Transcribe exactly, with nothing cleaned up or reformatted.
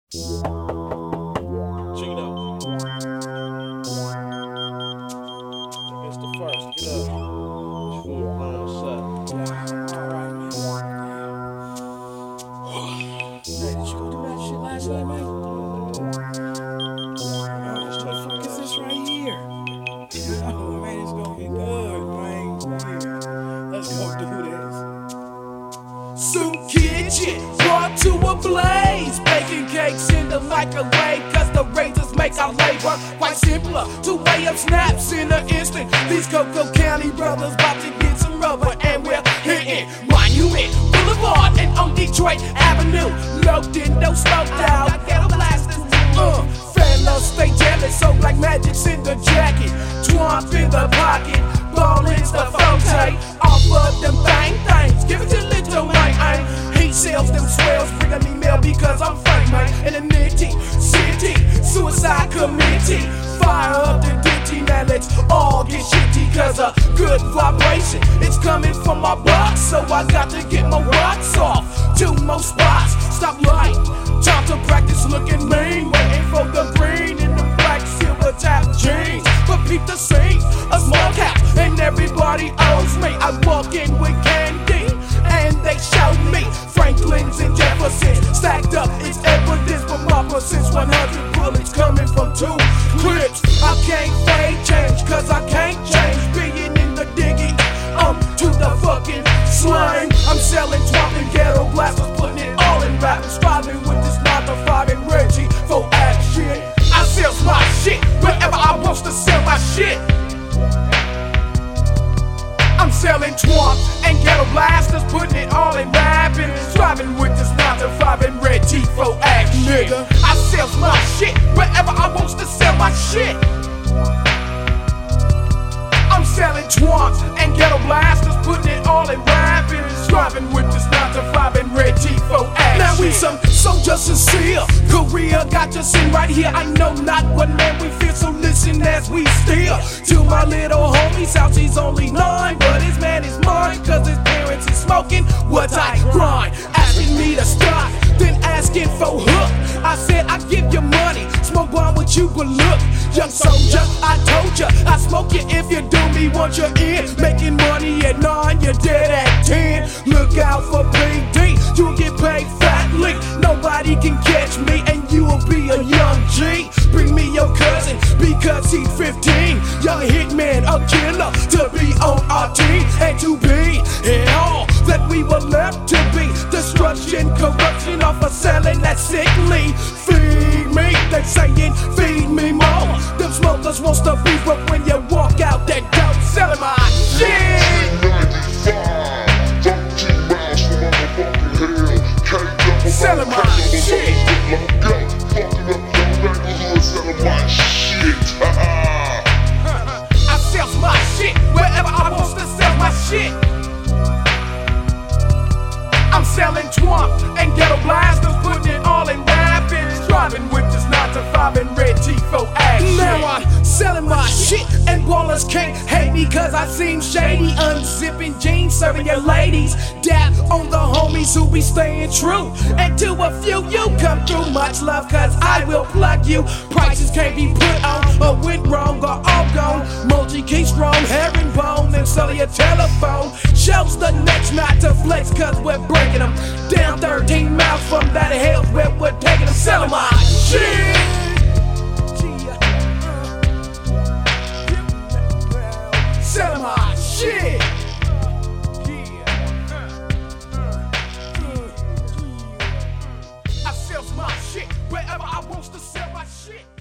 Gino. It's the first. Get up. Four, nine, seven. Hey, did you go do that shit last night, man? Oh, what the fuck is this right here? Oh, man, it's gonna be good, man. Yeah. Let's go do this. Soup kitchen, brought to a blaze. Baking cakes in the microwave, cause the razors make our labor quite simpler. To weigh up snaps in an instant. These Coco County brothers about to get some rubber, and we're hitting Monument Boulevard and on Detroit Avenue. Locked in, no slowed down. I get a blast. Uh, fellas stay jealous, so like magic's in the jacket. Twomp in the pocket, ballin's the forte. Off of them bang things, give it to little man. He sells them swells, bringing me mail because I'm frank, man. In the nitty city, suicide committee. Fire up the ditty, now let's all get shitty. Cause a good vibration, it's coming from my box. So I got to get my rocks off. Two more spots, stop light. Time to practice looking mean. Waiting for the green in the black silver tap jeans. But peep the scene, a small cap, and everybody owes me. I walk in with candy, and they show me Franklin's and Jefferson's stacked up. It's evidence for Mama since one hundred bullets coming from two clips. I can't fade change, cause I can't change. Being in the diggy, um, to the fucking slang. I'm selling twelve and ghetto blasters, putting it all in rap. Striving with this nine to five and Reggie for action. I sell my shit wherever I want to sell my shit. I'm selling twomp and ghetto blasters, putting it all in rapping. Striving with this nine to five and Reggie for action. Nigga, I sell my shit wherever I want to sell my shit. I'm selling twomps and ghetto blasters, putting it all in rapping. Striving with this nine to five and Reggie for action. Now we some soldiers sincere. Korea got us in right here. I know not what man we feel, so listen as we steer. To my little homie's house, he's only nine, but his man is mine, cause his parents is smoking what I grind. Asking me to stop, then asking for hook. I said I give you money, smoke bomb with you, but look, young soldier, I told ya, I smoke you if you do me once you're in. Making money at nine, you're dead at ten. Look out for P D, you'll get paid fatly. Nobody can catch me, and you will be a young G. Bring me your cousin, because he's fifteen. Young hitman, a killer, to be on our team. And to be in all that we were left to be. Destruction, corruption, off of selling that sickly. Feed me, they saying feed me more. Them smokers wants to beef, but when you walk out that door, selling my shit. Selling my shit. Selling my shit. I sell my shit wherever I want to sell my shit. I'm selling twomp and ghetto blasters, putting it all in rapping. Striving with this nine to five and Reggie for action. Now I'm selling my shit, and ballers can't hate me cause I seem shady. Unzipping jeans, serving your ladies. Dap on the homies who be staying true. And to a few you come through, much love cause I will plug you. Prices can't be put on, or went wrong, or all gone. Multi key strong, herringbone, and sell your telephone. Shows the next not to flex cause we're breaking them. Down thirteen miles from that hell where we're taking them. Selling my shit. Selling my shit. I sell my shit wherever I want to sell my shit.